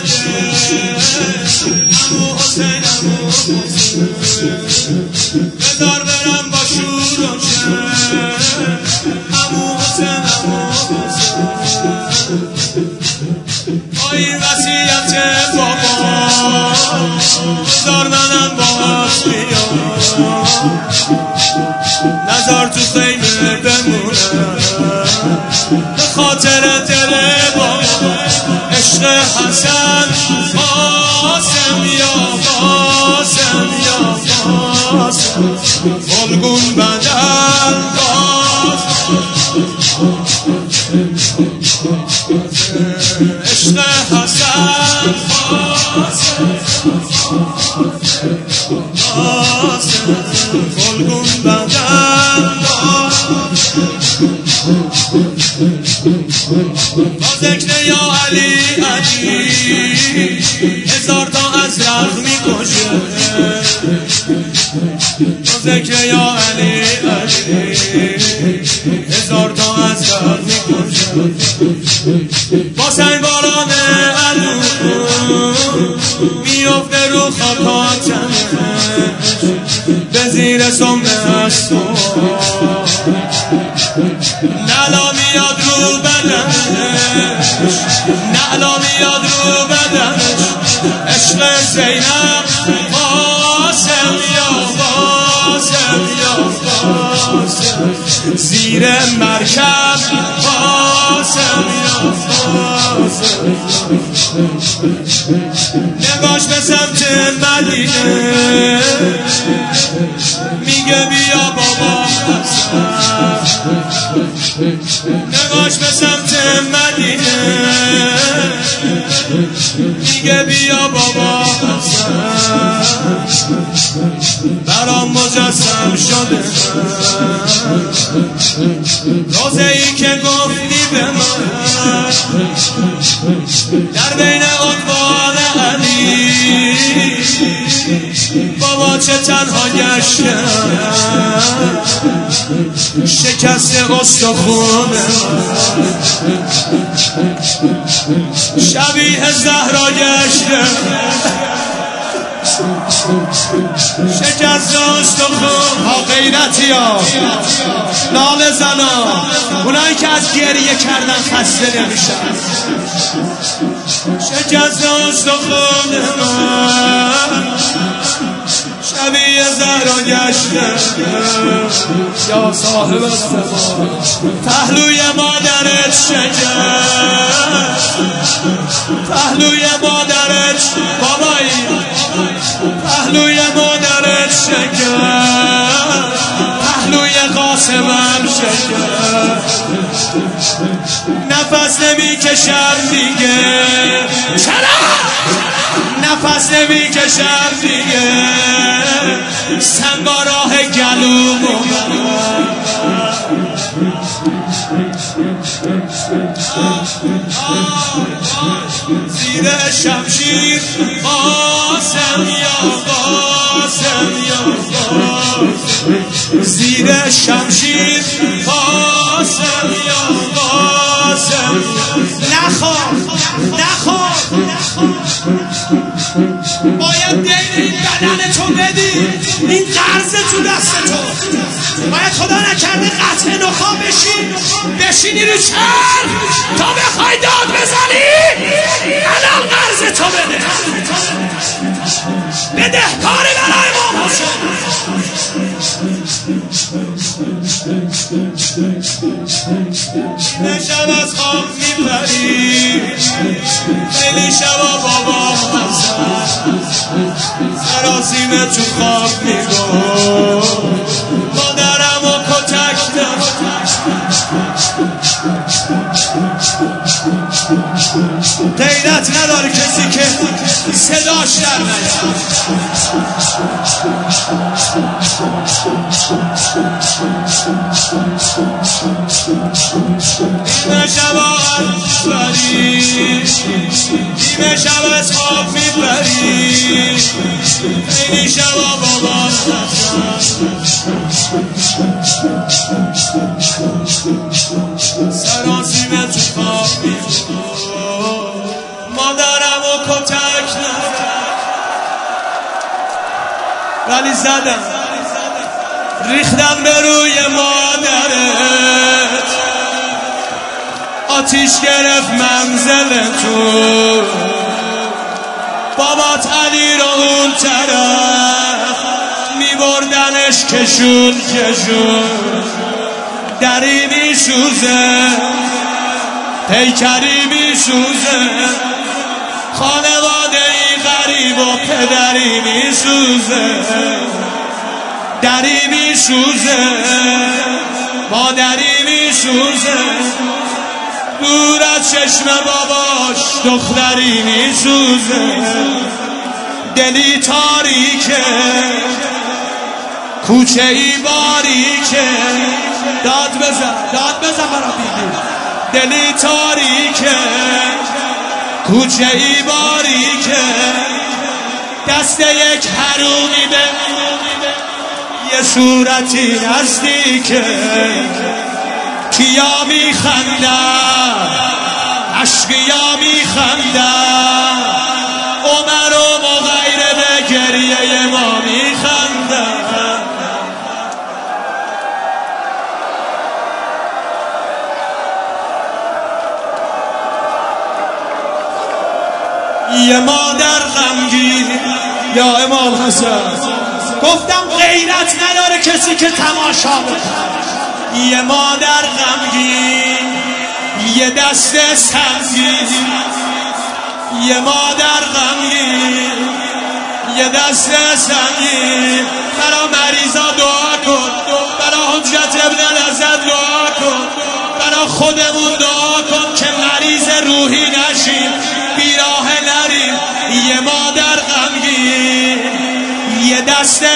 عمو حسین بذار برم با شور و عمو حسین با این وصیت بابا بذار منم باهاش بیام نذار تو خیمه بمونم به خاطر دل بابا عشق حسن قاسم یا قاسم یا قاسم گلگون بدن عشق حسن قاسم گلگون بدن با ذکر یا علی علی هزار تا از رغم میکشه با ذکر یا علی علی هزار تا از رغم میکشه با سنگ باران علو میفته رو خاکاتمش به زیر سمنش نعلا میاد رو بدنش نعلا میاد رو بدنش عشق زینب قاسم یا قاسم یا قاسم زیر مرکب قاسم یا قاسم نگاش به سمت مدینه میگه بیا بابا نگاش به سمت مدینه میگه بیا بابا برام مجسم شده روزه ای که گفتی به من در بین عنوان علی بابا چه تنها گشتم شکست استخونه شبیه زهرا گشتم شکست استخون ها غیرتی ها نال زنا اونایی که از گریه کردن خسته نمیشن شکست استخون من شبیه زهرا گشتم یا صاحب السما پهلوی مادرت شکست پهلوی مادرت بابایی پهلوی مادرت شکست پهلوی قاسمم شکست نفس نمیکشم دیگه چرا نفس نمیکشم دیگه سنگا راه گلومو زیر شمشیر قاسم یا قاسم یا قاسم زیر شمشیر قاسم یا قاسم نخواه باید دین این بدن تو بدی این قرض تو دست تو باید خدا نکرده قطع نخواه بشینی رو چرخ تا بخوای داد بزنی الان قرض تو بده کاری برای ما این شب از خواب میپری خیلی شبا بابا سراسیمه تو خواب میگو مادرم و کتک غیرت نداره کسی که صداش در نیاد نیمه شبا بری نیمه شب از خواب میبری خیلی شبا بابا سراسیمه تو خواب میگو مادرم و ولی زدم ریختم به روی مادرت، آتیش گرفت منزل تو، بابات علی رو اون طرف میبردنش کشون کشون، دری میسوزه پیکری میسوزه، خانواده ای غریب و پدری میسوزه، دری میسوزه مادری میسوزه، دور از چشم باباش دختری میسوزه، دلی تاریکه کوچه ای باریکه، داد بزن برا بیدی، دلی تاریکه کوچه ای باریکه، دست یک حرومی به یه صورتی نزدیکه، کیا میخندن اشقیا میخندن، عمر و مغیره به گریه ما میخندن. یه مادر غمگین یا امام حسن، گفتم غیرت نداره کسی که تماشا بکنه. یه مادر غمگین یه دست سنگین، یه مادر غمگین یه دست سنگین، برا مریضا دعا کن، برا حجت ابن الاسد دعا کن، برا خودمون دعا کن که مریض روحی نشیم، بیراه نریم. یه مادر غمگین یه دست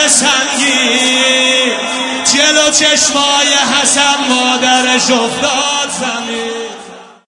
سنگین، جلو چشمای حسن مادرش افتاد زمین.